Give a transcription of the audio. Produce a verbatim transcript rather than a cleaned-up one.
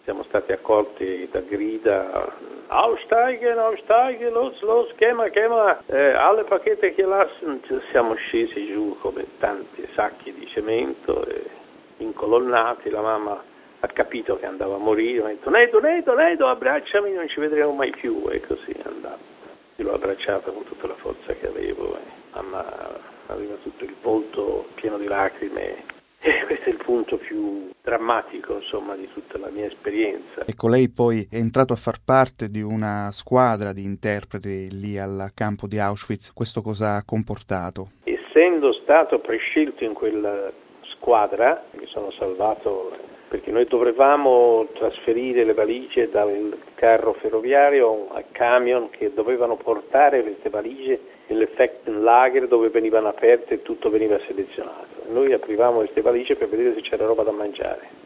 siamo stati accolti da grida: Aussteigen, aussteigen, los, los, chiama, chiama, eh, alle Pakete che lassen. Siamo scesi giù come tanti sacchi di cemento, e incolonnati. La mamma ha capito che andava a morire, ha detto: Nedo, Nedo, Nedo, abbracciami, non ci vedremo mai più, e così è andato. Io l'ho abbracciata con tutta la forza che avevo, e mamma aveva tutto il volto pieno di lacrime. E questo è il punto più drammatico, insomma, di tutta la mia esperienza. Ecco, lei poi è entrato a far parte di una squadra di interpreti lì al campo di Auschwitz. Questo cosa ha comportato? Essendo stato prescelto in quella squadra, mi sono salvato perché noi dovevamo trasferire le valigie dal carro ferroviario al camion che dovevano portare queste valigie nell'Effektenlager, dove venivano aperte e tutto veniva selezionato. Noi aprivamo queste valigie per vedere se c'era roba da mangiare.